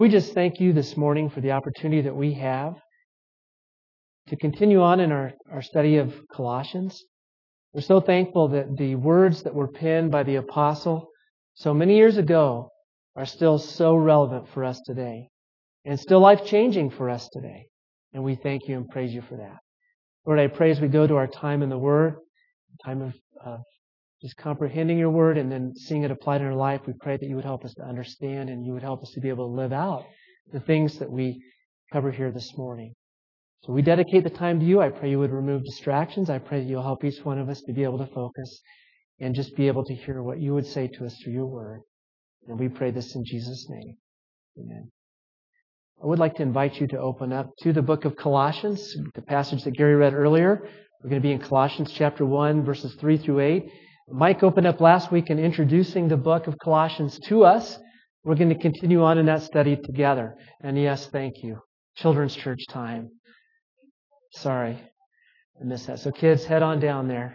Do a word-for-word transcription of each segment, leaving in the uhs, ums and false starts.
We just thank you this morning for the opportunity that we have to continue on in our, our study of Colossians. We're so thankful that the words that were penned by the apostle so many years ago are still so relevant for us today and still life-changing for us today. And we thank you and praise you for that. Lord, I pray as we go to our time in the Word, time of, of just comprehending your Word and then seeing it applied in our life, we pray that you would help us to understand and you would help us to be able to live out the things that we cover here this morning. So we dedicate the time to you. I pray you would remove distractions. I pray that you'll help each one of us to be able to focus and just be able to hear what you would say to us through your Word. And we pray this in Jesus' name. Amen. I would like to invite you to open up to the book of Colossians, the passage that Gary read earlier. We're going to be in Colossians chapter one, verses three through eight. Mike opened up last week in introducing the book of Colossians to us. We're going to continue on in that study together. And yes, thank you. Children's church time. Sorry, I missed that. So kids, head on down there.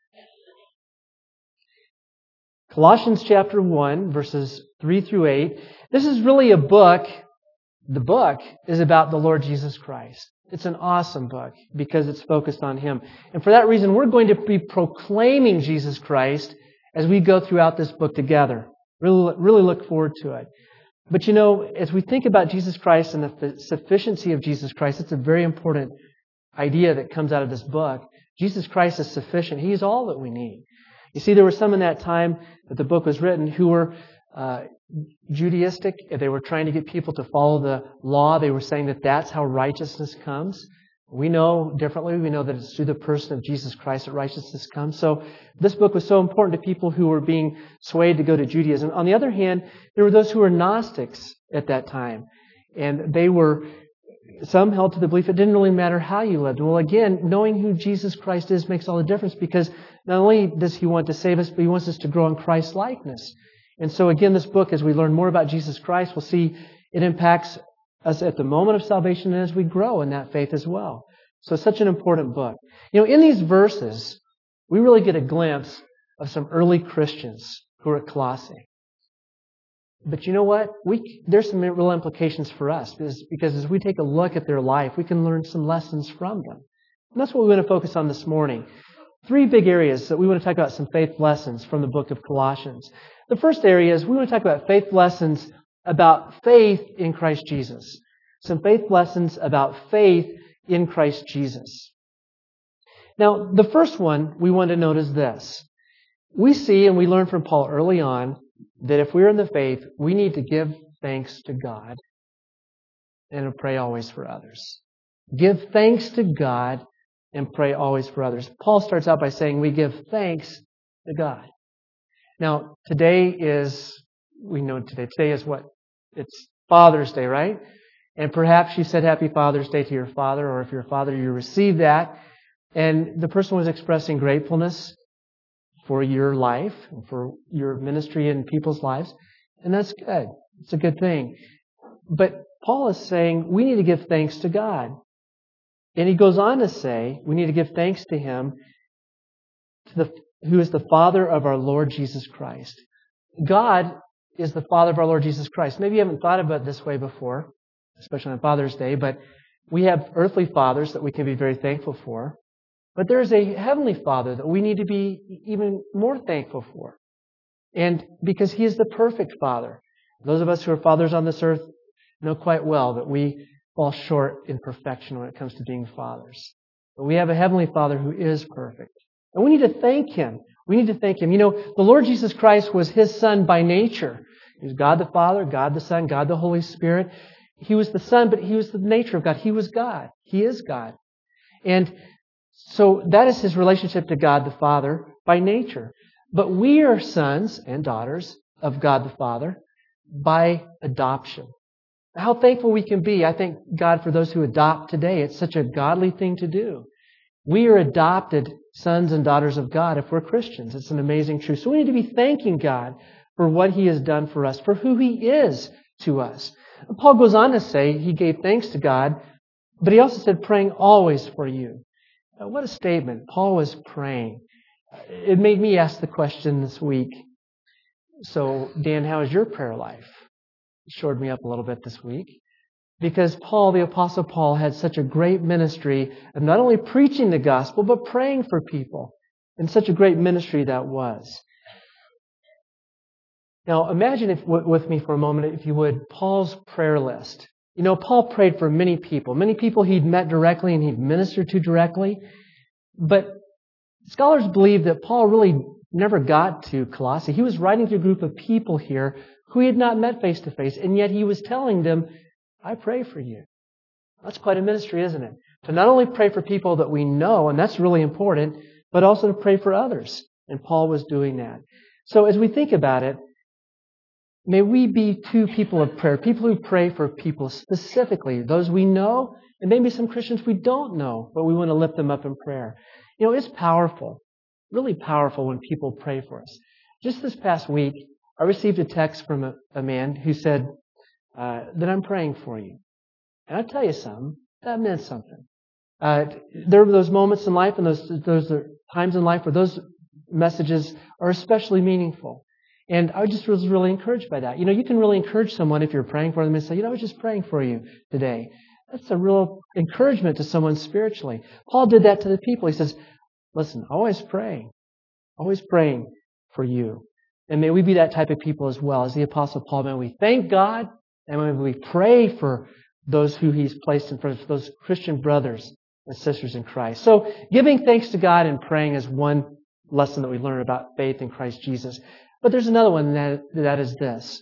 Colossians chapter one, verses three through eight. This is really a book. The book is about the Lord Jesus Christ. It's an awesome book because it's focused on Him. And for that reason, we're going to be proclaiming Jesus Christ as we go throughout this book together. Really, really look forward to it. But you know, as we think about Jesus Christ and the sufficiency of Jesus Christ, it's a very important idea that comes out of this book. Jesus Christ is sufficient. He is all that we need. You see, there were some in that time that the book was written who were uh, Judaistic. They were trying to get people to follow the law. They were saying that that's how righteousness comes. We know differently. We know that it's through the person of Jesus Christ that righteousness comes. So this book was so important to people who were being swayed to go to Judaism. On the other hand, there were those who were Gnostics at that time. And they were, some held to the belief it didn't really matter how you lived. Well, again, knowing who Jesus Christ is makes all the difference because not only does He want to save us, but He wants us to grow in Christ's likeness. And so again, this book, as we learn more about Jesus Christ, we'll see it impacts us at the moment of salvation and as we grow in that faith as well. So it's such an important book. You know, in these verses, we really get a glimpse of some early Christians who are at Colossae. But you know what? We, there's some real implications for us because, because as we take a look at their life, we can learn some lessons from them. And that's what we want to focus on this morning. Three big areas that we want to talk about some faith lessons from the book of Colossians. The first area is we want to talk about faith lessons about faith in Christ Jesus. Some faith lessons about faith in Christ Jesus. Now, the first one we want to note is this. We see and we learn from Paul early on that if we're in the faith, we need to give thanks to God and to pray always for others. Give thanks to God and pray always for others. Paul starts out by saying we give thanks to God. Now, today is, we know today, today is what? It's Father's Day, right? And perhaps you said Happy Father's Day to your father, or if you're a father, you received that. And the person was expressing gratefulness for your life, and for your ministry in people's lives. And that's good. It's a good thing. But Paul is saying we need to give thanks to God. And he goes on to say we need to give thanks to Him, to the who is the Father of our Lord Jesus Christ. God is the Father of our Lord Jesus Christ. Maybe you haven't thought about it this way before, especially on Father's Day, but we have earthly fathers that we can be very thankful for. But there is a heavenly Father that we need to be even more thankful for. And because He is the perfect Father. Those of us who are fathers on this earth know quite well that we fall short in perfection when it comes to being fathers. But we have a heavenly Father who is perfect. And we need to thank Him. We need to thank Him. You know, the Lord Jesus Christ was His Son by nature. He was God the Father, God the Son, God the Holy Spirit. He was the Son, but He was the nature of God. He was God. He is God. And so that is His relationship to God the Father by nature. But we are sons and daughters of God the Father by adoption. How thankful we can be. I thank God for those who adopt today. It's such a godly thing to do. We are adopted sons and daughters of God if we're Christians. It's an amazing truth. So we need to be thanking God for what He has done for us, for who He is to us. And Paul goes on to say he gave thanks to God, but he also said praying always for you. Now, what a statement. Paul was praying. It made me ask the question this week, so Dan, how is your prayer life? shored me up a little bit this week. Because Paul, the Apostle Paul, had such a great ministry of not only preaching the gospel, but praying for people. And such a great ministry that was. Now, imagine if, with me for a moment, if you would, Paul's prayer list. You know, Paul prayed for many people. Many people he'd met directly and he'd ministered to directly. But scholars believe that Paul really never got to Colossae. He was writing to a group of people here who he had not met face to face, and yet he was telling them, I pray for you. That's quite a ministry, isn't it? To not only pray for people that we know, and that's really important, but also to pray for others. And Paul was doing that. So as we think about it, may we be two people of prayer, people who pray for people specifically, those we know, and maybe some Christians we don't know, but we want to lift them up in prayer. You know, it's powerful, really powerful when people pray for us. Just this past week, I received a text from a, a man who said uh, that I'm praying for you. And I'll tell you something, that meant something. Uh, there were those moments in life and those, those are times in life where those messages are especially meaningful. And I just was really encouraged by that. You know, you can really encourage someone if you're praying for them and say, you know, I was just praying for you today. That's a real encouragement to someone spiritually. Paul did that to the people. He says, listen, always praying, always praying for you. And may we be that type of people as well as the Apostle Paul. May we thank God and may we pray for those who He's placed in front of those Christian brothers and sisters in Christ. So giving thanks to God and praying is one lesson that we learn about faith in Christ Jesus. But there's another one that, that is this.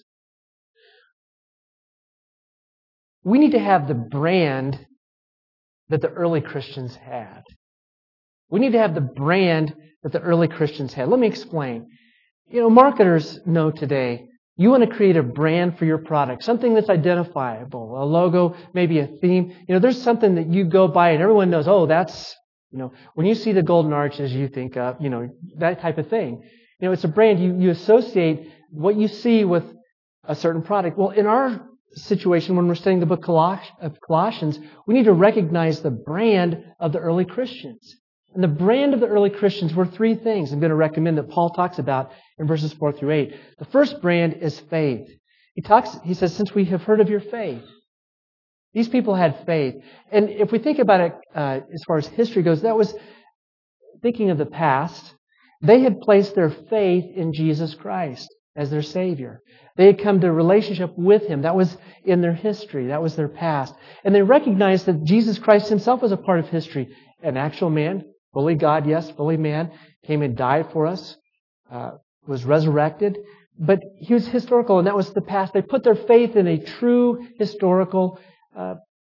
We need to have the brand that the early Christians had. We need to have the brand that the early Christians had. Let me explain. You know, marketers know today, you want to create a brand for your product, something that's identifiable, a logo, maybe a theme. You know, there's something that you go by and everyone knows, oh, that's, you know, when you see the golden arches, you think of, you know, that type of thing. You know, it's a brand. You, you associate what you see with a certain product. Well, in our situation, when we're studying the book of Colossians, we need to recognize the brand of the early Christians. And the brand of the early Christians were three things I'm going to recommend that Paul talks about in verses four through eight. The first brand is faith. He talks, he says, since we have heard of your faith. These people had faith. And if we think about it uh, as far as history goes, that was thinking of the past. They had placed their faith in Jesus Christ as their Savior. They had come to a relationship with Him. That was in their history. That was their past. And they recognized that Jesus Christ Himself was a part of history. An actual man, fully God, yes, fully man, came and died for us, uh, was resurrected. But He was historical, and that was the past. They put their faith in a true historical uh,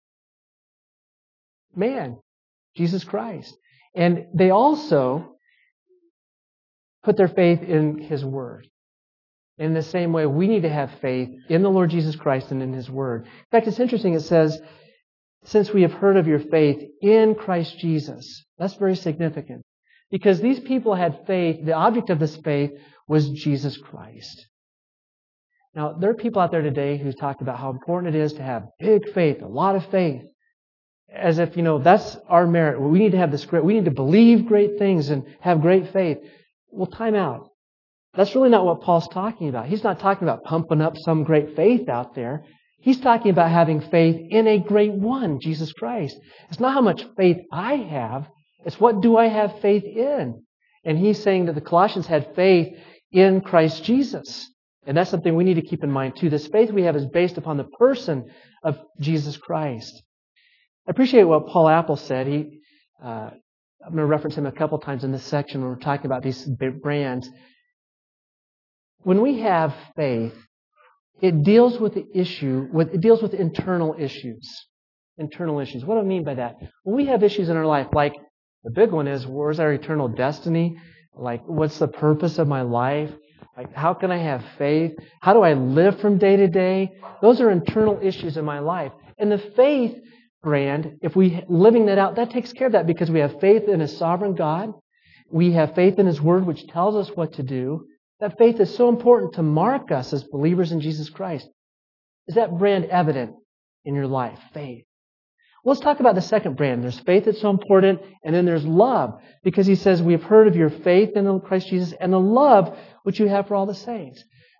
man, Jesus Christ. And they also put their faith in His Word. In the same way, we need to have faith in the Lord Jesus Christ and in His Word. In fact, it's interesting, it says, since we have heard of your faith in Christ Jesus. That's very significant. Because these people had faith, the object of this faith was Jesus Christ. Now, there are people out there today who talk about how important it is to have big faith, a lot of faith. As if, you know, that's our merit. We need to have this great, we need to believe great things and have great faith. Well, time out. That's really not what Paul's talking about. He's not talking about pumping up some great faith out there. He's talking about having faith in a great one, Jesus Christ. It's not how much faith I have. It's what do I have faith in? And he's saying that the Colossians had faith in Christ Jesus. And that's something we need to keep in mind too. This faith we have is based upon the person of Jesus Christ. I appreciate what Paul Apple said. He, uh, I'm going to reference him a couple times in this section when we're talking about these brands. When we have faith, it deals with the issue, with, it deals with internal issues. Internal issues. What do I mean by that? When we have issues in our life, like the big one is, where's our eternal destiny? Like, what's the purpose of my life? Like, how can I have faith? How do I live from day to day? Those are internal issues in my life. And the faith brand, if we living that out, that takes care of that because we have faith in a sovereign God. We have faith in His Word, which tells us what to do. That faith is so important to mark us as believers in Jesus Christ. Is that brand evident in your life? Faith. Well, let's talk about the second brand. There's faith that's so important, and then there's love. Because he says, we have heard of your faith in Christ Jesus and the love which you have for all the saints.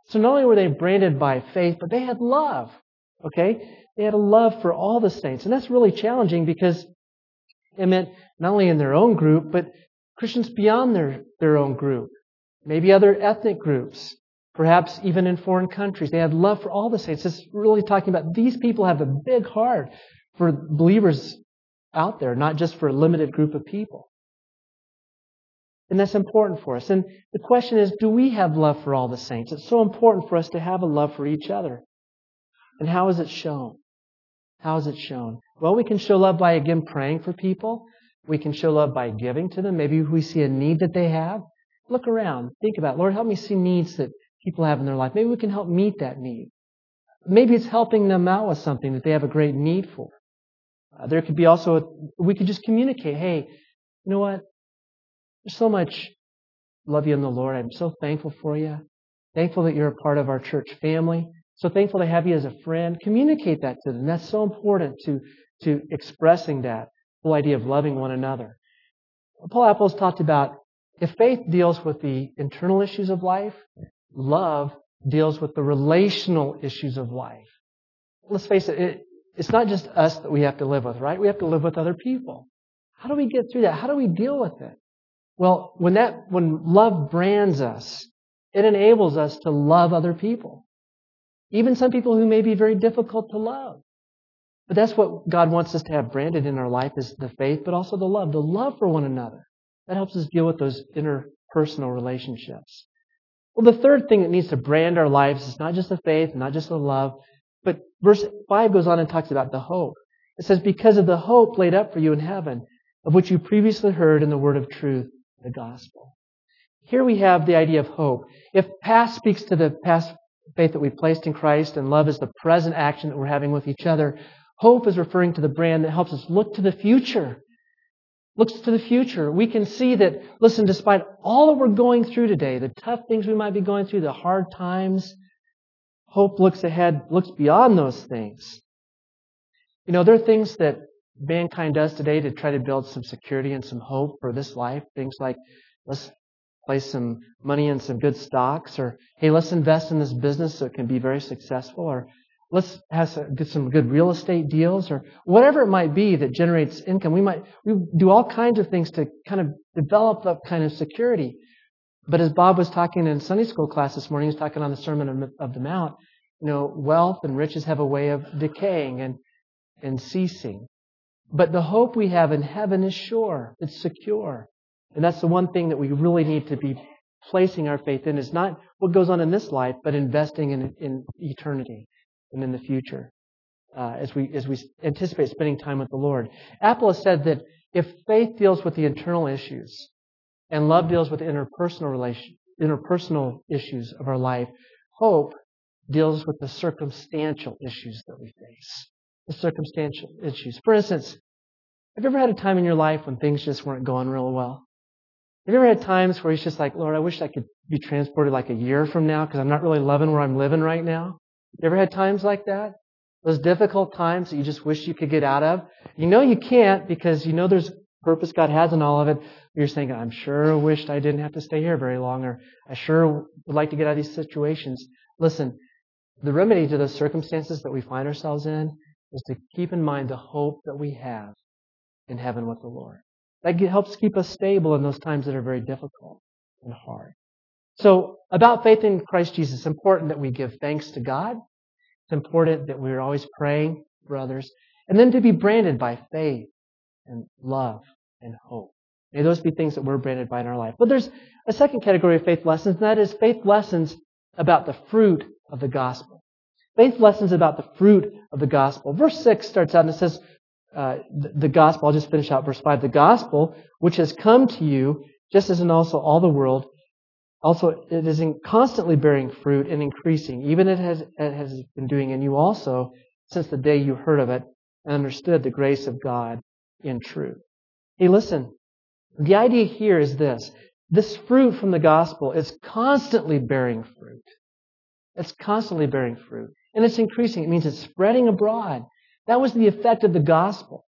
So not only were they branded by faith, but they had love. Okay? They had a love for all the saints. And that's really challenging because it meant not only in their own group, but Christians beyond their, their own group. Maybe other ethnic groups. Perhaps even in foreign countries. They had love for all the saints. It's really talking about these people have a big heart for believers out there, not just for a limited group of people. And that's important for us. And the question is, do we have love for all the saints? It's so important for us to have a love for each other. And how is it shown? How is it shown? Well, we can show love by, again, praying for people. We can show love by giving to them. Maybe we see a need that they have. Look around. Think about it. Lord, help me see needs that people have in their life. Maybe we can help meet that need. Maybe it's helping them out with something that they have a great need for. Uh, there could be also, a, we could just communicate, hey, you know what? There's so much love you in the Lord. I'm so thankful for you. Thankful that you're a part of our church family. So thankful to have you as a friend. Communicate that to them. That's so important to, to expressing that whole idea of loving one another. Paul Apples talked about if faith deals with the internal issues of life, love deals with the relational issues of life. Let's face it, it, it's not just us that we have to live with, right? We have to live with other people. How do we get through that? How do we deal with it? Well, when that, when love brands us, it enables us to love other people. Even some people who may be very difficult to love. But that's what God wants us to have branded in our life is the faith, but also the love, the love for one another. That helps us deal with those interpersonal relationships. Well, the third thing that needs to brand our lives is not just the faith, not just the love, but verse five goes on and talks about the hope. It says, because of the hope laid up for you in heaven, of which you previously heard in the word of truth, the gospel. Here we have the idea of hope. If past speaks to the past faith that we've placed in Christ and love is the present action that we're having with each other, hope is referring to the brand that helps us look to the future. Looks to the future. We can see that, listen, despite all that we're going through today, the tough things we might be going through, the hard times, hope looks ahead, looks beyond those things. You know, there are things that mankind does today to try to build some security and some hope for this life. Things like, let's place some money in some good stocks, or, hey, let's invest in this business so it can be very successful, or let's have some, get some good real estate deals, or whatever it might be that generates income. We might we do all kinds of things to kind of develop that kind of security. But as Bob was talking in Sunday school class this morning, he was talking on the Sermon of the Mount, you know, wealth and riches have a way of decaying and, and ceasing. But the hope we have in heaven is sure. It's secure. And that's the one thing that we really need to be placing our faith in is not what goes on in this life, but investing in, in eternity and in the future uh, as we as we anticipate spending time with the Lord. Apple has said that if faith deals with the internal issues and love deals with the interpersonal relation, interpersonal issues of our life, hope deals with the circumstantial issues that we face. The circumstantial issues. For instance, have you ever had a time in your life when things just weren't going real well? Have you ever had times where it's just like, Lord, I wish I could be transported like a year from now because I'm not really loving where I'm living right now? You ever had times like that? Those difficult times that you just wish you could get out of? You know you can't because you know there's purpose God has in all of it. You're saying, I'm sure wished I didn't have to stay here very long, or I sure would like to get out of these situations. Listen, the remedy to those circumstances that we find ourselves in is to keep in mind the hope that we have in heaven with the Lord. That helps keep us stable in those times that are very difficult and hard. So, about faith in Christ Jesus, it's important that we give thanks to God. It's important that we're always praying for others. And then to be branded by faith and love and hope. May those be things that we're branded by in our life. But there's a second category of faith lessons, and that is faith lessons about the fruit of the gospel. Faith lessons about the fruit of the gospel. Verse six starts out and it says, uh, the, the gospel, I'll just finish out verse five. The gospel, which has come to you, just as in also all the world, also it is in constantly bearing fruit and increasing, even it has, it has been doing in you also, since the day you heard of it and understood the grace of God in truth. Hey, listen, the idea here is this. This fruit from the gospel is constantly bearing fruit. It's constantly bearing fruit. And it's increasing. It means it's spreading abroad. That was the effect of the gospel.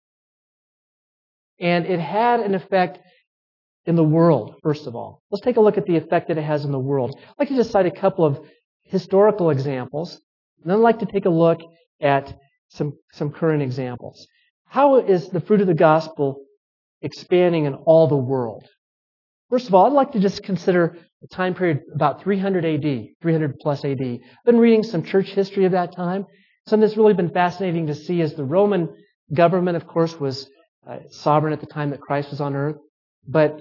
And it had an effect in the world, first of all. Let's take a look at the effect that it has in the world. I'd like to just cite a couple of historical examples, and then I'd like to take a look at some, some current examples. How is the fruit of the gospel expanding in all the world? First of all, I'd like to just consider the time period about three hundred A D, three hundred plus A D. I've been reading some church history of that time. Something that's really been fascinating to see is the Roman government, of course, was uh, sovereign at the time that Christ was on earth. But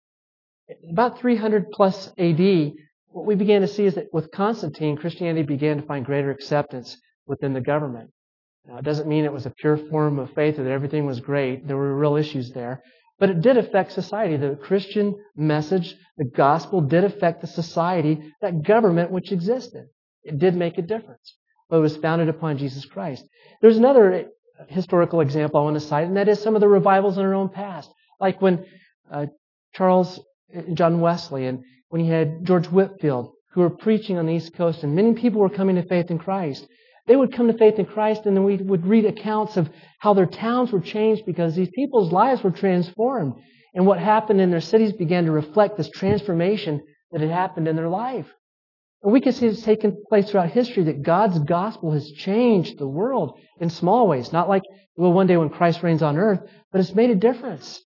about three hundred plus A D, what we began to see is that with Constantine, Christianity began to find greater acceptance within the government. Now, it doesn't mean it was a pure form of faith or that everything was great. There were real issues there. But it did affect society. The Christian message, the gospel, did affect the society, that government which existed. It did make a difference. But it was founded upon Jesus Christ. There's another historical example I want to cite, and that is some of the revivals in our own past. Like when uh, Charles John Wesley and when he had George Whitefield, who were preaching on the East Coast, and many people were coming to faith in Christ. They would come to faith in Christ, and then we would read accounts of how their towns were changed because these people's lives were transformed. And what happened in their cities began to reflect this transformation that had happened in their life. And we can see it's taken place throughout history that God's gospel has changed the world in small ways. Not like it will one day when Christ reigns on earth, but it's made a difference.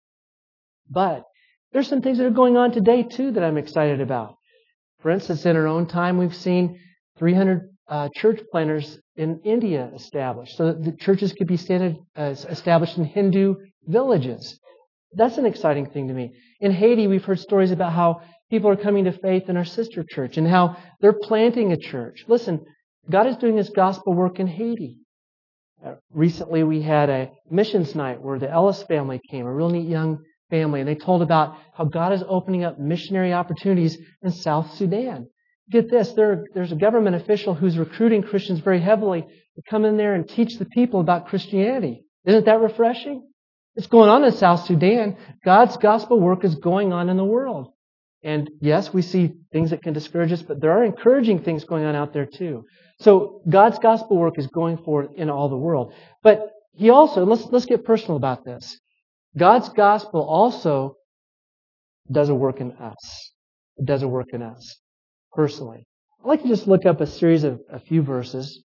But there's some things that are going on today, too, that I'm excited about. For instance, in our own time, we've seen three hundred uh, church planters in India established, so that the churches could be standard, uh, established in Hindu villages. That's an exciting thing to me. In Haiti, we've heard stories about how people are coming to faith in our sister church and how they're planting a church. Listen, God is doing His gospel work in Haiti. Uh, recently, we had a missions night where the Ellis family came, a real neat young family, and they told about how God is opening up missionary opportunities in South Sudan. Get this, there, there's a government official who's recruiting Christians very heavily to come in there and teach the people about Christianity. Isn't that refreshing? It's going on in South Sudan. God's gospel work is going on in the world. And yes, we see things that can discourage us, but there are encouraging things going on out there too. So God's gospel work is going forth in all the world. But He also, let's, let's get personal about this. God's gospel also does a work in us. It does a work in us, personally. I'd like to just look up a series of a few verses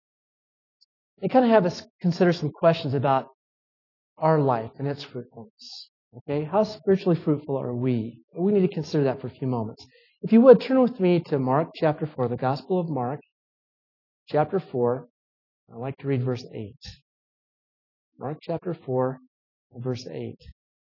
and kind of have us consider some questions about our life and its fruitfulness. Okay? How spiritually fruitful are we? We need to consider that for a few moments. If you would, turn with me to Mark chapter four, the Gospel of Mark, chapter four. I'd like to read verse eight. Mark chapter four, verse eight.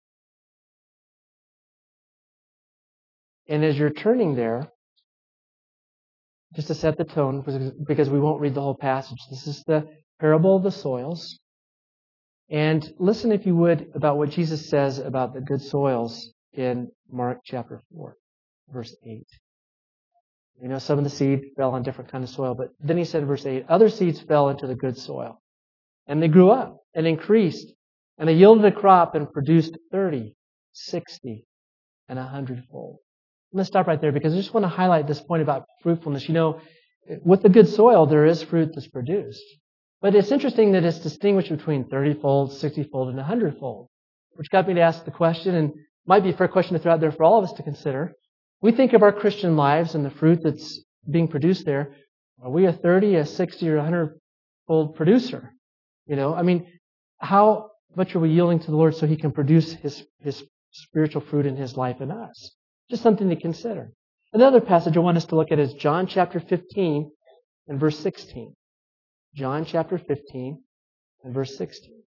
And as you're turning there, just to set the tone, because we won't read the whole passage, this is the parable of the soils. And listen, if you would, about what Jesus says about the good soils in Mark chapter four, verse eight. You know, some of the seed fell on different kind of soil, but then He said in verse eight, other seeds fell into the good soil. And they grew up and increased, and they yielded a crop and produced thirty, sixty, and a hundredfold. I'm going to stop right there because I just want to highlight this point about fruitfulness. You know, with the good soil, there is fruit that's produced. But it's interesting that it's distinguished between thirty-fold, sixty-fold, and a hundredfold, which got me to ask the question, and might be a fair question to throw out there for all of us to consider. We think of our Christian lives and the fruit that's being produced there. Are we a thirty, a sixty, or a hundredfold producer? You know, I mean, how much are we yielding to the Lord so He can produce His, His spiritual fruit in His life in us? Just something to consider. Another passage I want us to look at is John chapter fifteen and verse sixteen. John chapter fifteen and verse sixteen.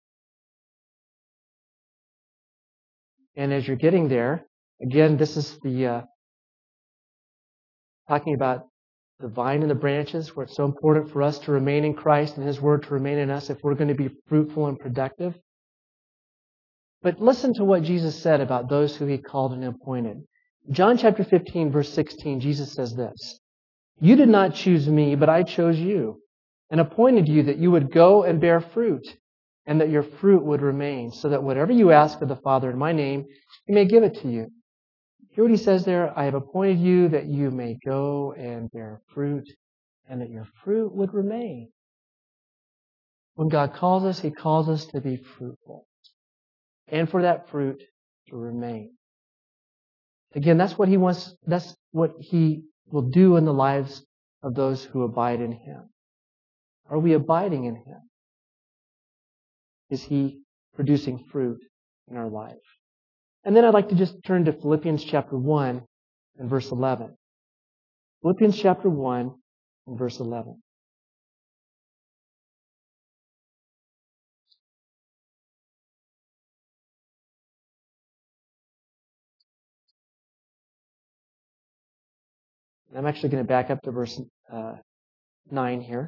And as you're getting there, again, this is the uh, talking about the vine and the branches, where it's so important for us to remain in Christ and His Word to remain in us if we're going to be fruitful and productive. But listen to what Jesus said about those who He called and appointed. John chapter fifteen, verse sixteen, Jesus says this, "You did not choose me, but I chose you, and appointed you that you would go and bear fruit, and that your fruit would remain, so that whatever you ask of the Father in my name, He may give it to you." Hear what He says there? I have appointed you that you may go and bear fruit, and that your fruit would remain. When God calls us, He calls us to be fruitful, and for that fruit to remain. Again, that's what He wants, that's what He will do in the lives of those who abide in Him? Are we abiding in Him? Is He producing fruit in our life? And then I'd like to just turn to Philippians chapter one and verse eleven. Philippians chapter one and verse eleven. I'm actually going to back up to verse uh, nine here.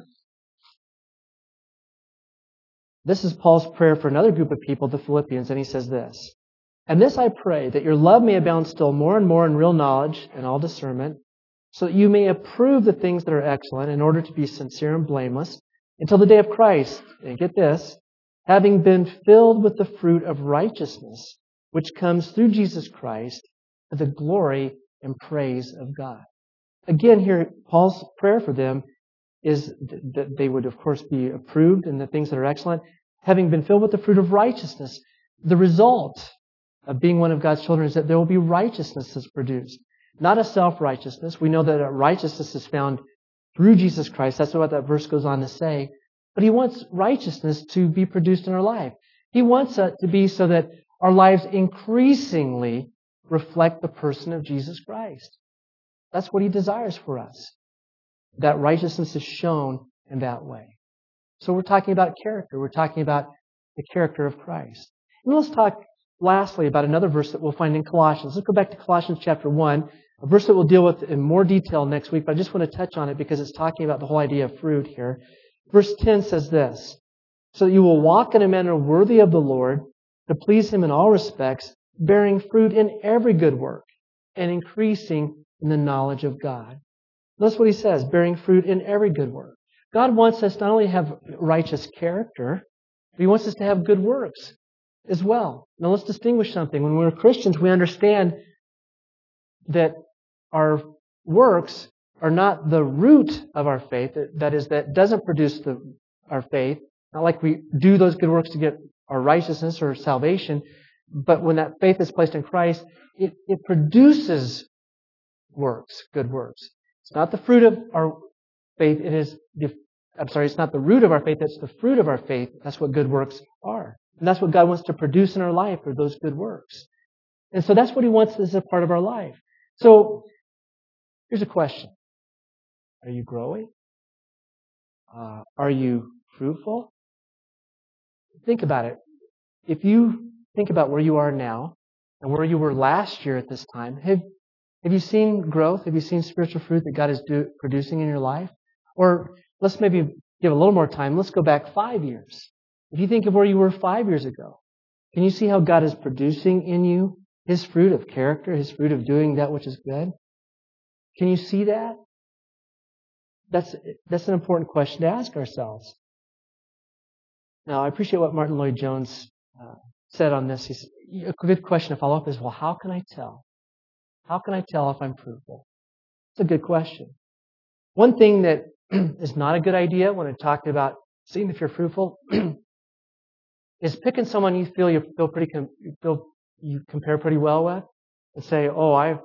This is Paul's prayer for another group of people, the Philippians, and he says this: "And this I pray, that your love may abound still more and more in real knowledge and all discernment, so that you may approve the things that are excellent, in order to be sincere and blameless, until the day of Christ." And get this: "having been filled with the fruit of righteousness, which comes through Jesus Christ, to the glory and praise of God." Again, here, Paul's prayer for them is that they would, of course, be approved in the things that are excellent, having been filled with the fruit of righteousness. The result of being one of God's children is that there will be righteousness that's produced. Not a self-righteousness. We know that righteousness is found through Jesus Christ. That's what that verse goes on to say. But He wants righteousness to be produced in our life. He wants it to be so that our lives increasingly reflect the person of Jesus Christ. That's what He desires for us. That righteousness is shown in that way. So we're talking about character. We're talking about the character of Christ. And let's talk lastly about another verse that we'll find in Colossians. Let's go back to Colossians chapter one, a verse that we'll deal with in more detail next week, but I just want to touch on it because it's talking about the whole idea of fruit here. Verse ten says this: "So that you will walk in a manner worthy of the Lord, to please Him in all respects, bearing fruit in every good work, and increasing in the knowledge of God." Notice what he says: bearing fruit in every good work. God wants us not only to have righteous character, but He wants us to have good works as well. Now let's distinguish something. When we're Christians, we understand that our works are not the root of our faith. That is, that doesn't produce the, our faith. Not like we do those good works to get our righteousness or salvation. But when that faith is placed in Christ, it, it produces works, good works. It's not the fruit of our faith. It is the, I'm sorry, it's not the root of our faith. It's the fruit of our faith. That's what good works are. And that's what God wants to produce in our life, are those good works. And so that's what He wants as a part of our life. So here's a question. Are you growing? Uh, are you fruitful? Think about it. If you think about where you are now and where you were last year at this time, have Have you seen growth? Have you seen spiritual fruit that God is do, producing in your life? Or let's maybe give a little more time. Let's go back five years. If you think of where you were five years ago, can you see how God is producing in you His fruit of character, His fruit of doing that which is good? Can you see that? That's, that's an important question to ask ourselves. Now, I appreciate what Martin Lloyd-Jones uh, said on this. He's, a good question to follow up is, well, how can I tell? How can I tell if I'm fruitful? It's a good question. One thing that is not a good idea when I'm talking about seeing if you're fruitful is picking someone you feel you feel pretty com- you feel you compare pretty well with and say, "Oh, I,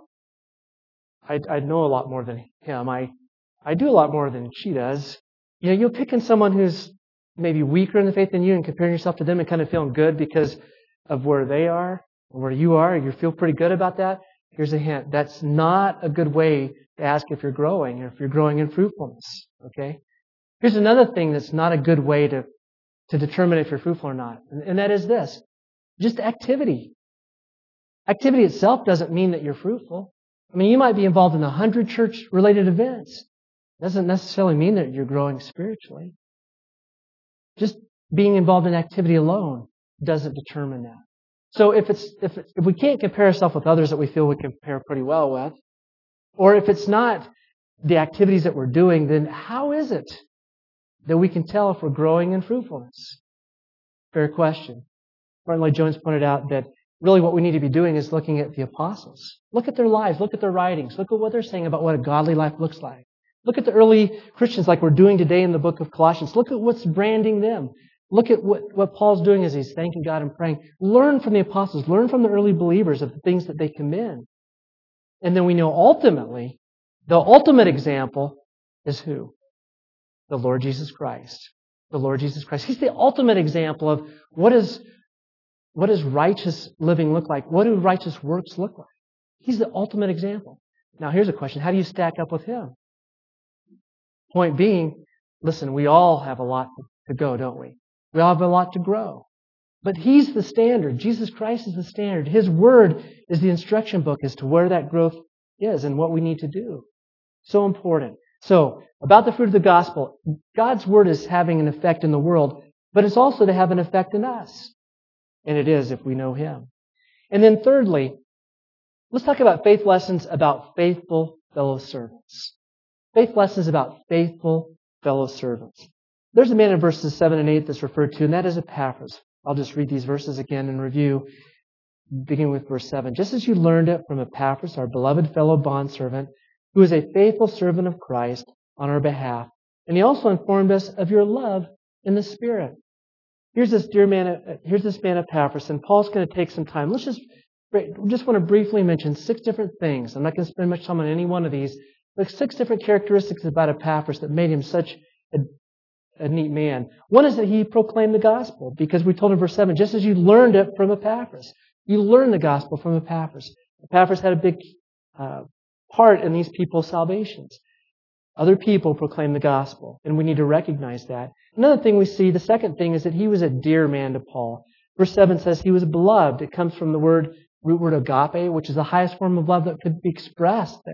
I I know a lot more than him. I I do a lot more than she does." You know, you're picking someone who's maybe weaker in the faith than you and comparing yourself to them and kind of feeling good because of where they are or where you are. You feel pretty good about that. Here's a hint. That's not a good way to ask if you're growing or if you're growing in fruitfulness. Okay? Here's another thing that's not a good way to, to determine if you're fruitful or not. And, and that is this. Just activity. Activity itself doesn't mean that you're fruitful. I mean, you might be involved in a hundred church-related events. It doesn't necessarily mean that you're growing spiritually. Just being involved in activity alone doesn't determine that. So if it's if it's, if we can't compare ourselves with others that we feel we compare pretty well with, or if it's not the activities that we're doing, then how is it that we can tell if we're growing in fruitfulness? Fair question. Martin Lloyd-Jones pointed out that really what we need to be doing is looking at the apostles. Look at their lives. Look at their writings. Look at what they're saying about what a godly life looks like. Look at the early Christians like we're doing today in the book of Colossians. Look at what's branding them. Look at what, what Paul's doing as he's thanking God and praying. Learn from the apostles. Learn from the early believers of the things that they commend. And then we know ultimately, the ultimate example is who? The Lord Jesus Christ. The Lord Jesus Christ. He's the ultimate example of what is, what does righteous living look like? What do righteous works look like? He's the ultimate example. Now here's a question. How do you stack up with Him? Point being, listen, we all have a lot to go, don't we? We all have a lot to grow. But He's the standard. Jesus Christ is the standard. His Word is the instruction book as to where that growth is and what we need to do. So important. So, about the fruit of the gospel, God's Word is having an effect in the world, but it's also to have an effect in us. And it is if we know Him. And then thirdly, let's talk about faith lessons about faithful fellow servants. Faith lessons about faithful fellow servants. There's a man in verses seven and eight that's referred to, and that is Epaphras. I'll just read these verses again and review, beginning with verse seven. Just as you learned it from Epaphras, our beloved fellow bondservant, who is a faithful servant of Christ on our behalf, and he also informed us of your love in the Spirit. Here's this dear man, here's this man Epaphras, and Paul's going to take some time. Let's just, just want to briefly mention six different things. I'm not going to spend much time on any one of these, but six different characteristics about Epaphras that made him such a, a neat man. One is that he proclaimed the gospel, because we told in verse seven, just as you learned it from Epaphras. You learned the gospel from Epaphras. Epaphras had a big uh, part in these people's salvations. Other people proclaim the gospel, and we need to recognize that. Another thing we see, the second thing, is that he was a dear man to Paul. Verse seven says he was beloved. It comes from the word, root word agape, which is the highest form of love that could be expressed there.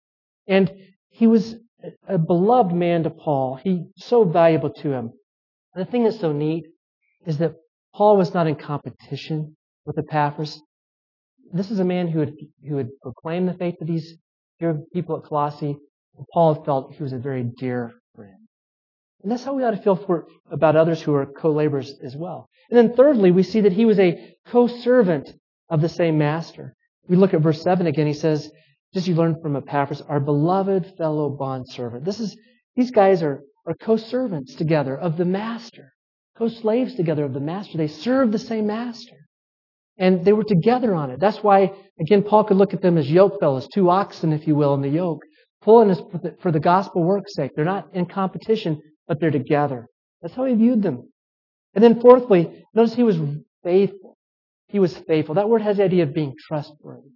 And he was a beloved man to Paul. He so valuable to him. And the thing that's so neat is that Paul was not in competition with Epaphras. This is a man who had, who had proclaimed the faith of these dear people at Colossae. And Paul felt he was a very dear friend. And that's how we ought to feel for, about others who are co-laborers as well. And then thirdly, we see that he was a co-servant of the same master. We look at verse seven again. He says, just you learned from Epaphras, our beloved fellow bondservant. This is, these guys are, are co-servants together of the master. Co-slaves together of the master. They serve the same master. And they were together on it. That's why, again, Paul could look at them as yoke fellows, two oxen, if you will, in the yoke. Pulling us for the, for the gospel work's sake. They're not in competition, but they're together. That's how he viewed them. And then fourthly, notice he was faithful. He was faithful. That word has the idea of being trustworthy,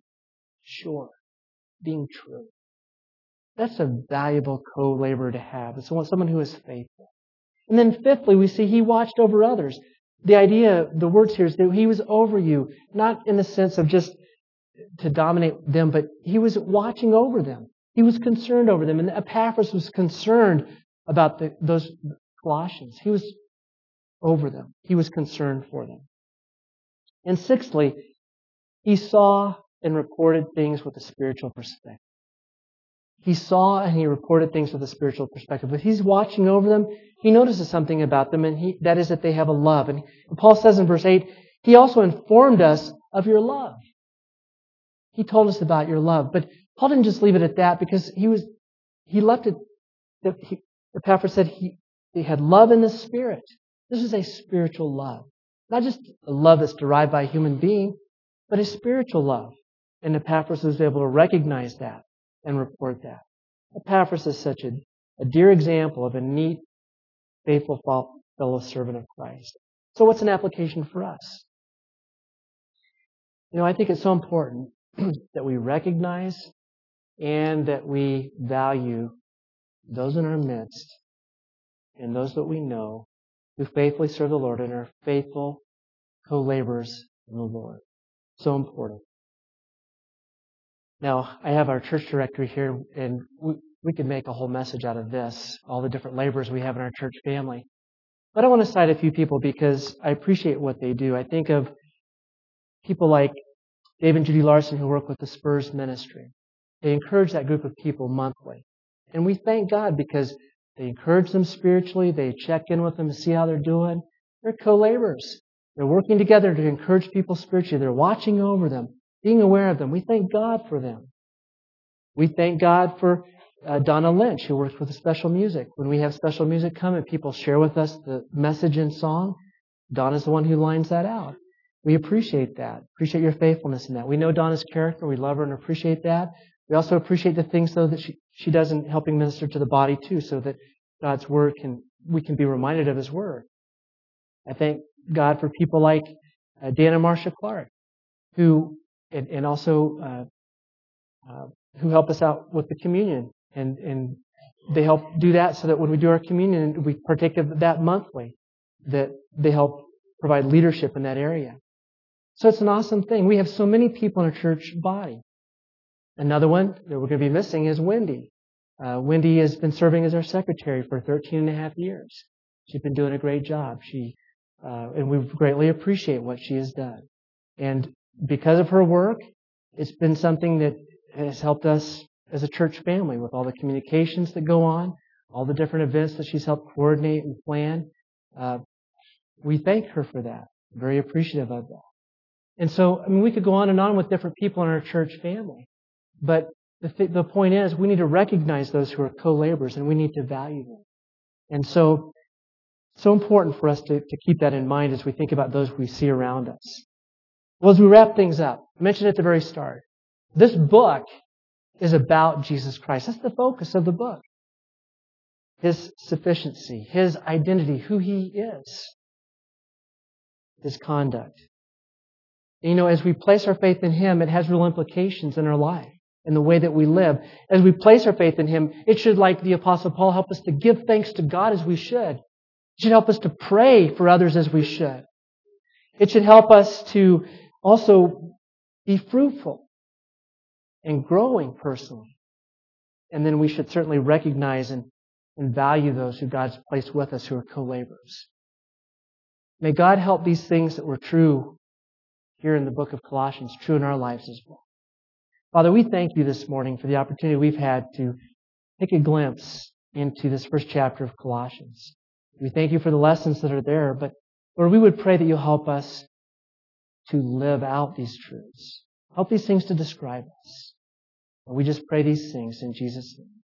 sure, being true. That's a valuable co-laborer to have. It's someone who is faithful. And then fifthly, we see he watched over others. The idea, the words here is that he was over you, not in the sense of just to dominate them, but he was watching over them. He was concerned over them. And Epaphras was concerned about the, those Colossians. He was over them. He was concerned for them. And sixthly, he saw and reported things with a spiritual perspective. He saw and he reported things with a spiritual perspective. But he's watching over them. He notices something about them, and he, that is that they have a love. And Paul says in verse eight, he also informed us of your love. He told us about your love. But Paul didn't just leave it at that, because he was, he left it, he, Epaphras said he, he had love in the Spirit. This is a spiritual love. Not just a love that's derived by a human being, but a spiritual love. And Epaphras was able to recognize that and report that. Epaphras is such a, a dear example of a neat, faithful fellow servant of Christ. So what's an application for us? You know, I think it's so important that we recognize and that we value those in our midst and those that we know who faithfully serve the Lord and are faithful co-laborers in the Lord. So important. Now, I have our church directory here, and we, we could make a whole message out of this, all the different laborers we have in our church family. But I want to cite a few people because I appreciate what they do. I think of people like Dave and Judy Larson who work with the Spurs ministry. They encourage that group of people monthly. And we thank God because they encourage them spiritually. They check in with them to see how they're doing. They're co-laborers. They're working together to encourage people spiritually. They're watching over them, being aware of them. We thank God for them. We thank God for uh, Donna Lynch, who works with the special music. When we have special music come and people share with us the message and song, Donna's the one who lines that out. We appreciate that. Appreciate your faithfulness in that. We know Donna's character. We love her and appreciate that. We also appreciate the things, though, that she, she does in helping minister to the body, too, so that God's Word can, we can be reminded of His Word. I thank God for people like uh, Dan and Marcia Clark, who, and, and also, uh, uh, who help us out with the communion. And, and they help do that so that when we do our communion, we partake of that monthly, that they help provide leadership in that area. So it's an awesome thing. We have so many people in our church body. Another one that we're going to be missing is Wendy. Uh, Wendy has been serving as our secretary for thirteen and a half years. She's been doing a great job. She, uh, and we greatly appreciate what she has done. And because of her work, it's been something that has helped us as a church family with all the communications that go on, all the different events that she's helped coordinate and plan. Uh, we thank her for that. Very appreciative of that. And so, I mean, we could go on and on with different people in our church family. But the, th- the point is, we need to recognize those who are co-laborers, and we need to value them. And so, so important for us to, to keep that in mind as we think about those we see around us. Well, as we wrap things up, I mentioned at the very start, this book is about Jesus Christ. That's the focus of the book. His sufficiency, His identity, who He is, His conduct. You know, as we place our faith in Him, it has real implications in our life, in the way that we live. As we place our faith in Him, it should, like the Apostle Paul, help us to give thanks to God as we should. It should help us to pray for others as we should. It should help us to also be fruitful and growing personally. And then we should certainly recognize and, and value those who God's placed with us who are co-laborers. May God help these things that were true here in the book of Colossians, true in our lives as well. Father, we thank You this morning for the opportunity we've had to take a glimpse into this first chapter of Colossians. We thank You for the lessons that are there, but Lord, we would pray that You'll help us to live out these truths. Help these things to describe us. And we just pray these things in Jesus' name.